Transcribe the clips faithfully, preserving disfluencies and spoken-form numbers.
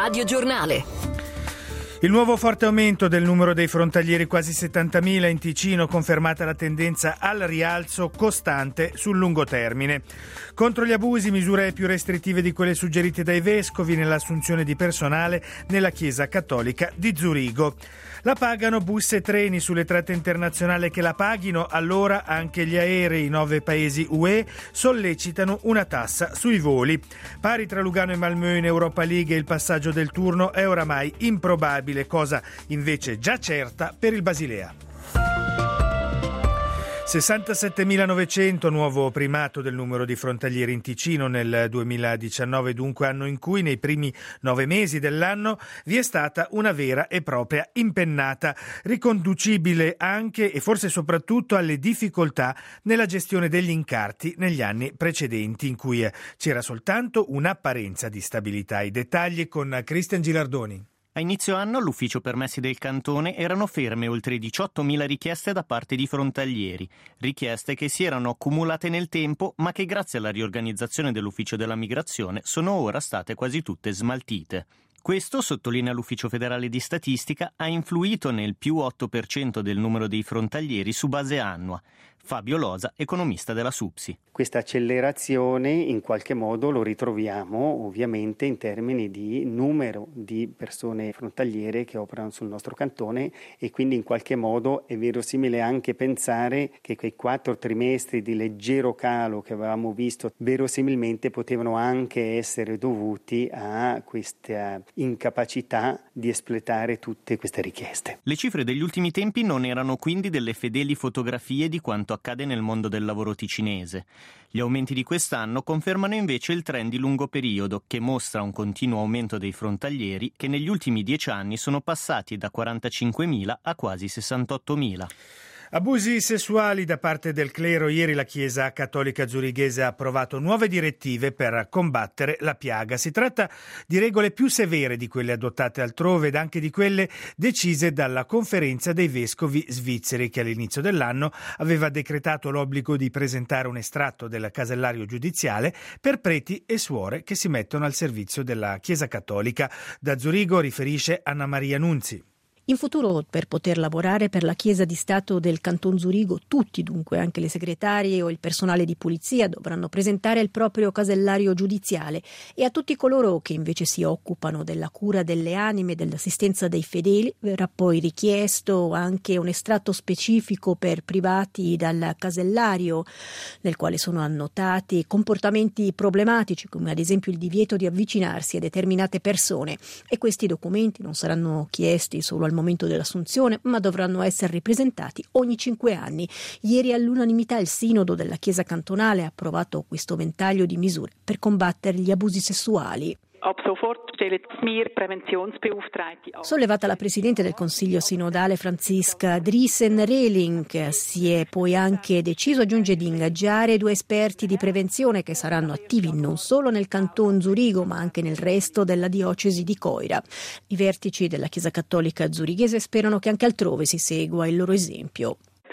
Radio Giornale. Il nuovo forte aumento del numero dei frontalieri, quasi settantamila in Ticino, confermata la tendenza al rialzo costante sul lungo termine. Contro gli abusi, misure più restrittive di quelle suggerite dai vescovi nell'assunzione di personale nella Chiesa Cattolica di Zurigo. La pagano bus e treni sulle tratte internazionali che la paghino, allora anche gli aerei in nove paesi U E sollecitano una tassa sui voli. Pari tra Lugano e Malmö in Europa League il passaggio del turno è oramai improbabile, cosa invece già certa per il Basilea. sessantasettemilanovecento, nuovo primato del numero di frontalieri in Ticino nel duemiladiciannove, dunque anno in cui nei primi nove mesi dell'anno vi è stata una vera e propria impennata, riconducibile anche e forse soprattutto alle difficoltà nella gestione degli incarti negli anni precedenti, in cui c'era soltanto un'apparenza di stabilità. I dettagli con Cristian Gilardoni. A inizio anno all'ufficio permessi del cantone erano ferme oltre diciottomila richieste da parte di frontalieri, richieste che si erano accumulate nel tempo ma che grazie alla riorganizzazione dell'ufficio della migrazione sono ora state quasi tutte smaltite. Questo, sottolinea l'Ufficio federale di statistica, ha influito nel più otto per cento del numero dei frontalieri su base annua. Fabio Losa, economista della SUPSI. Questa accelerazione in qualche modo lo ritroviamo ovviamente in termini di numero di persone frontaliere che operano sul nostro cantone, e quindi in qualche modo è verosimile anche pensare che quei quattro trimestri di leggero calo che avevamo visto verosimilmente potevano anche essere dovuti a questa incapacità di espletare tutte queste richieste. Le cifre degli ultimi tempi non erano quindi delle fedeli fotografie di quanto accade nel mondo del lavoro ticinese. Gli aumenti di quest'anno confermano invece il trend di lungo periodo, che mostra un continuo aumento dei frontalieri che negli ultimi dieci anni sono passati da quarantacinquemila a quasi sessantottomila. Abusi sessuali da parte del clero. Ieri la Chiesa Cattolica Zurighese ha approvato nuove direttive per combattere la piaga. Si tratta di regole più severe di quelle adottate altrove ed anche di quelle decise dalla Conferenza dei Vescovi svizzeri, che all'inizio dell'anno aveva decretato l'obbligo di presentare un estratto del casellario giudiziale per preti e suore che si mettono al servizio della Chiesa Cattolica. Da Zurigo riferisce Anna Maria Nunzi. In futuro, per poter lavorare per la Chiesa di Stato del Canton Zurigo, tutti dunque, anche le segretarie o il personale di polizia, dovranno presentare il proprio casellario giudiziale, e a tutti coloro che invece si occupano della cura delle anime e dell'assistenza dei fedeli verrà poi richiesto anche un estratto specifico per privati dal casellario, nel quale sono annotati comportamenti problematici, come ad esempio il divieto di avvicinarsi a determinate persone, e questi documenti non saranno chiesti solo al momento dell'assunzione, ma dovranno essere ripresentati ogni cinque anni. Ieri all'unanimità il Sinodo della Chiesa cantonale ha approvato questo ventaglio di misure per combattere gli abusi sessuali. Sollevata la Presidente del Consiglio Sinodale Franziska Driessen-Reling, si è poi anche deciso, aggiunge, di ingaggiare due esperti di prevenzione che saranno attivi non solo nel Canton Zurigo ma anche nel resto della diocesi di Coira. I vertici della Chiesa Cattolica zurighese sperano che anche altrove si segua il loro esempio.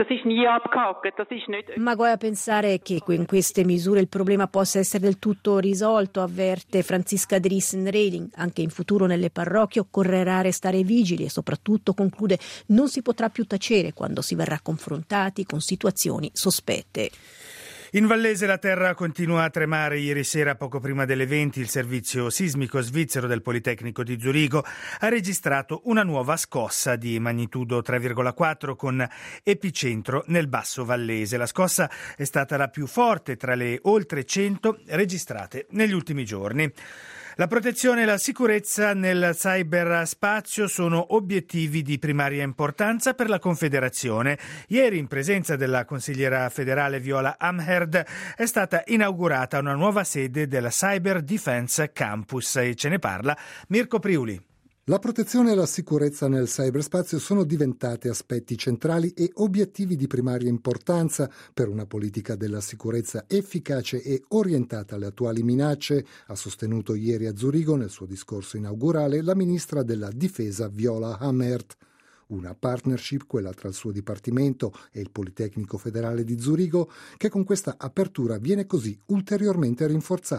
Ma guai a pensare che in queste misure il problema possa essere del tutto risolto, avverte Franziska Driessen-Reling. Anche in futuro nelle parrocchie occorrerà restare vigili e soprattutto, conclude, non si potrà più tacere quando si verrà confrontati con situazioni sospette. In Vallese la terra continua a tremare. Ieri sera, poco prima delle venti, il servizio sismico svizzero del Politecnico di Zurigo ha registrato una nuova scossa di magnitudo tre virgola quattro con epicentro nel Basso Vallese. La scossa è stata la più forte tra le oltre cento registrate negli ultimi giorni. La protezione e la sicurezza nel cyberspazio sono obiettivi di primaria importanza per la Confederazione. Ieri, in presenza della consigliera federale Viola Amherd, è stata inaugurata una nuova sede del Cyber Defense Campus, e ce ne parla Mirko Priuli. La protezione e la sicurezza nel cyberspazio sono diventate aspetti centrali e obiettivi di primaria importanza per una politica della sicurezza efficace e orientata alle attuali minacce, ha sostenuto ieri a Zurigo nel suo discorso inaugurale la ministra della Difesa Viola Amherd. Una partnership, quella tra il suo dipartimento e il Politecnico federale di Zurigo, che con questa apertura viene così ulteriormente rinforzata.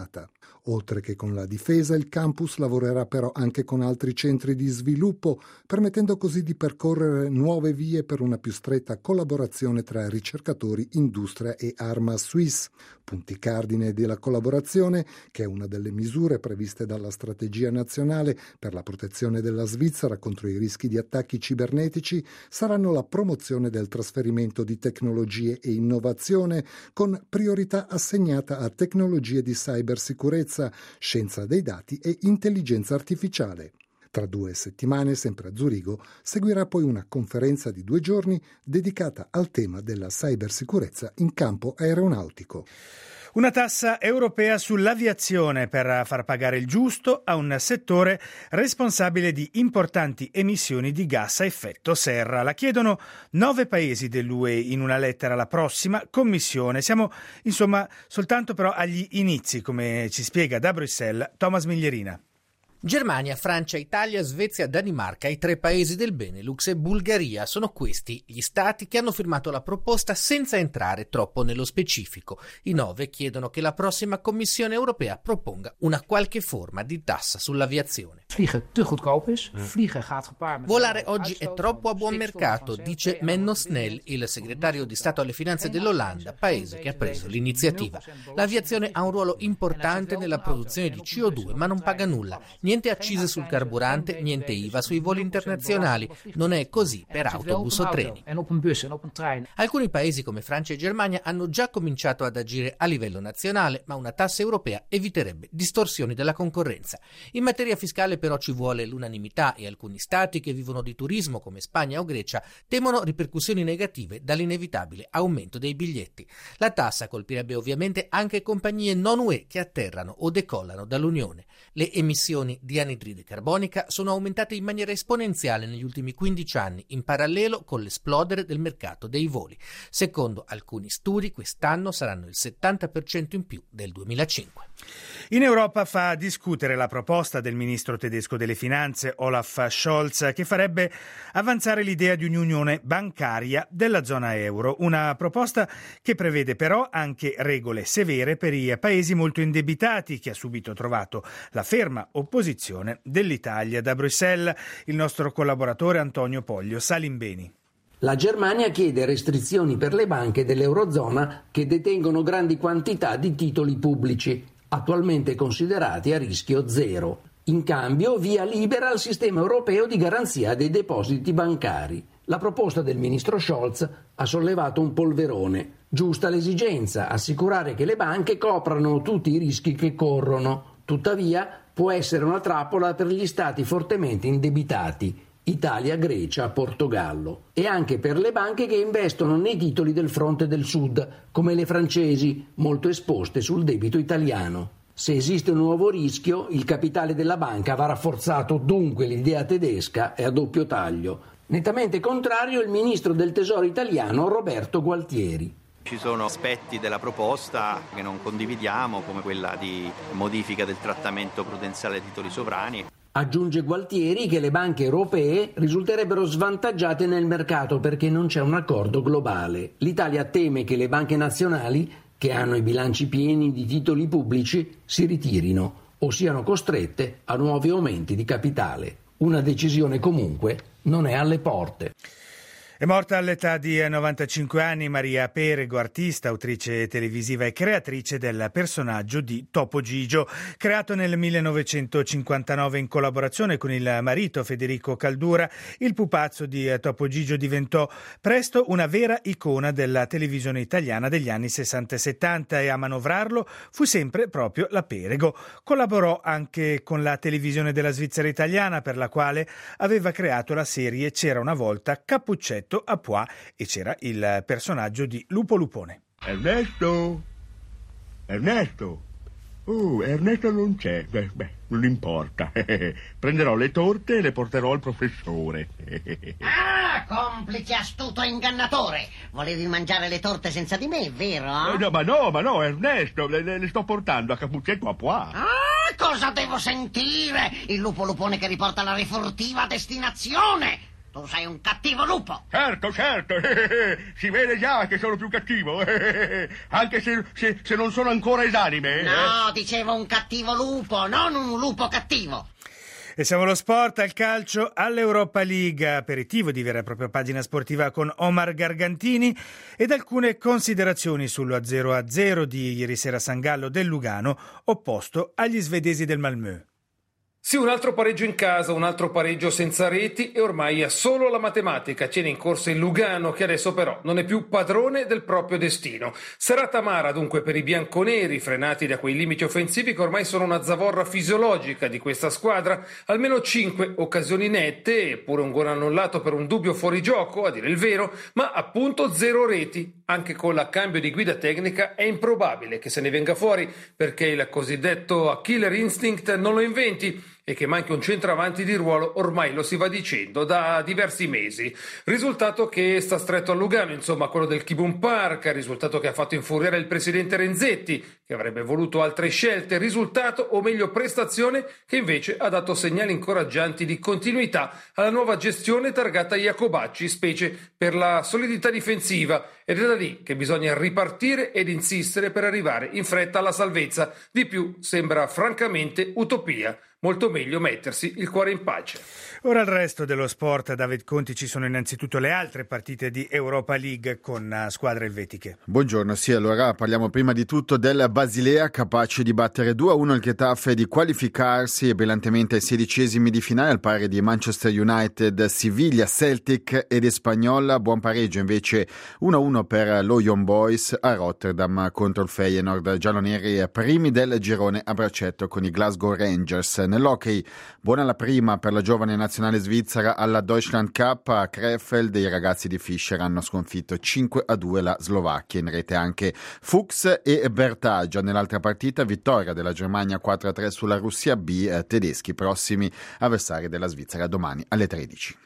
Oltre che con la difesa, il campus lavorerà però anche con altri centri di sviluppo, permettendo così di percorrere nuove vie per una più stretta collaborazione tra ricercatori, industria e Arma Suisse. Punti cardine della collaborazione, che è una delle misure previste dalla strategia nazionale per la protezione della Svizzera contro i rischi di attacchi cibernetici, saranno la promozione del trasferimento di tecnologie e innovazione, con priorità assegnata a tecnologie di cybersicurezza, scienza dei dati e intelligenza artificiale. Tra due settimane, sempre a Zurigo, seguirà poi una conferenza di due giorni dedicata al tema della cybersicurezza in campo aeronautico. Una tassa europea sull'aviazione per far pagare il giusto a un settore responsabile di importanti emissioni di gas a effetto serra. La chiedono nove paesi dell'U E in una lettera alla prossima Commissione. Siamo insomma soltanto però agli inizi, come ci spiega da Bruxelles Thomas Miglierina. Germania, Francia, Italia, Svezia, Danimarca, i tre paesi del Benelux e Bulgaria sono questi gli stati che hanno firmato la proposta senza entrare troppo nello specifico. I nove chiedono che la prossima Commissione europea proponga una qualche forma di tassa sull'aviazione. Volare oggi è troppo a buon mercato, dice Menno Snell, il segretario di Stato alle Finanze dell'Olanda, paese che ha preso l'iniziativa. L'aviazione ha un ruolo importante nella produzione di C O due, ma non paga nulla. Niente accise sul carburante, niente I V A sui voli internazionali. Non è così per autobus o treni. Alcuni paesi come Francia e Germania hanno già cominciato ad agire a livello nazionale, ma una tassa europea eviterebbe distorsioni della concorrenza. In materia fiscale però ci vuole l'unanimità e alcuni stati che vivono di turismo come Spagna o Grecia temono ripercussioni negative dall'inevitabile aumento dei biglietti. La tassa colpirebbe ovviamente anche compagnie non U E che atterrano o decollano dall'Unione. Le emissioni di anidride carbonica sono aumentate in maniera esponenziale negli ultimi quindici anni, in parallelo con l'esplodere del mercato dei voli. Secondo alcuni studi, quest'anno saranno il settanta per cento in più del duemilacinque. In Europa fa discutere la proposta del ministro tedesco delle finanze Olaf Scholz, che farebbe avanzare l'idea di un'unione bancaria della zona euro, una proposta che prevede però anche regole severe per i paesi molto indebitati, che ha subito trovato la ferma opposizione dell'Italia. Da Bruxelles il nostro collaboratore Antonio Poglio. Salimbeni. La Germania chiede restrizioni per le banche dell'Eurozona che detengono grandi quantità di titoli pubblici, attualmente considerati a rischio zero. In cambio, via libera al sistema europeo di garanzia dei depositi bancari. La proposta del ministro Scholz ha sollevato un polverone. Giusta l'esigenza, assicurare che le banche coprano tutti i rischi che corrono. Tuttavia, può essere una trappola per gli stati fortemente indebitati, Italia, Grecia, Portogallo, e anche per le banche che investono nei titoli del fronte del sud, come le francesi, molto esposte sul debito italiano. Se esiste un nuovo rischio, il capitale della banca va rafforzato, dunque l'idea tedesca è a doppio taglio. Nettamente contrario il ministro del Tesoro italiano Roberto Gualtieri. Ci sono aspetti della proposta che non condividiamo, come quella di modifica del trattamento prudenziale dei titoli sovrani. Aggiunge Gualtieri che le banche europee risulterebbero svantaggiate nel mercato perché non c'è un accordo globale. L'Italia teme che le banche nazionali, che hanno i bilanci pieni di titoli pubblici, si ritirino o siano costrette a nuovi aumenti di capitale. Una decisione comunque non è alle porte. È morta all'età di novantacinque anni Maria Perego, artista, autrice televisiva e creatrice del personaggio di Topo Gigio, creato nel millenovecentocinquantanove in collaborazione con il marito Federico Caldura. Il pupazzo di Topo Gigio diventò presto una vera icona della televisione italiana degli anni sessanta e settanta e a manovrarlo fu sempre proprio la Perego. Collaborò anche con la televisione della Svizzera italiana, per la quale aveva creato la serie C'era una volta Cappuccetto a Pois, e c'era il personaggio di Lupo Lupone. Ernesto! Ernesto! Uh, Ernesto non c'è. Beh, beh, non importa. Prenderò le torte e le porterò al professore. Ah, complice astuto e ingannatore! Volevi mangiare le torte senza di me, vero? Eh, no, ma no, ma no, Ernesto, le, le sto portando a Cappuccetto a Pois. Ah, cosa devo sentire? Il Lupo Lupone che riporta la rifurtiva a destinazione! Tu sei un cattivo lupo. Certo, certo, si vede già che sono più cattivo, anche se, se, se non sono ancora esanime. No, dicevo un cattivo lupo, non un lupo cattivo. E siamo allo sport, al calcio, all'Europa League, aperitivo di vera e propria pagina sportiva con Omar Gargantini ed alcune considerazioni sullo zero a zero di ieri sera a San Gallo del Lugano, opposto agli svedesi del Malmö. Sì, un altro pareggio in casa, un altro pareggio senza reti e ormai è solo la matematica. Tiene in corsa il Lugano che adesso però non è più padrone del proprio destino. Serata amara dunque per i bianconeri, frenati da quei limiti offensivi che ormai sono una zavorra fisiologica di questa squadra. Almeno cinque occasioni nette, eppure un gol annullato per un dubbio fuorigioco, a dire il vero, ma appunto zero reti. Anche con la cambio di guida tecnica è improbabile che se ne venga fuori, perché il cosiddetto killer instinct non lo inventi. E che manchi un centravanti di ruolo ormai lo si va dicendo da diversi mesi. Risultato che sta stretto a Lugano, insomma quello del Kibun Park, risultato che ha fatto infuriare il presidente Renzetti, che avrebbe voluto altre scelte, risultato o meglio prestazione che invece ha dato segnali incoraggianti di continuità alla nuova gestione targata Iacobacci, specie per la solidità difensiva, ed è da lì che bisogna ripartire ed insistere per arrivare in fretta alla salvezza. Di più sembra francamente utopia. Molto meglio mettersi il cuore in pace. Ora al resto dello sport, David Conti, ci sono innanzitutto le altre partite di Europa League con squadre elvetiche. Buongiorno, sì, allora parliamo prima di tutto del Basilea, capace di battere due a uno il Getafe e di qualificarsi brillantemente ai sedicesimi di finale al pari di Manchester United, Siviglia, Celtic ed Espagnola. Buon pareggio invece uno a uno per lo Young Boys a Rotterdam contro il Feyenoord. Gialloneri primi del girone a braccetto con i Glasgow Rangers. Nell'hockey, buona la prima per la giovane nazionale svizzera alla Deutschland Cup a Krefeld. I ragazzi di Fischer hanno sconfitto cinque a due la Slovacchia. In rete anche Fuchs e Bertaggia. Nell'altra partita, vittoria della Germania quattro a tre sulla Russia B, tedeschi prossimi avversari della Svizzera domani alle tredici.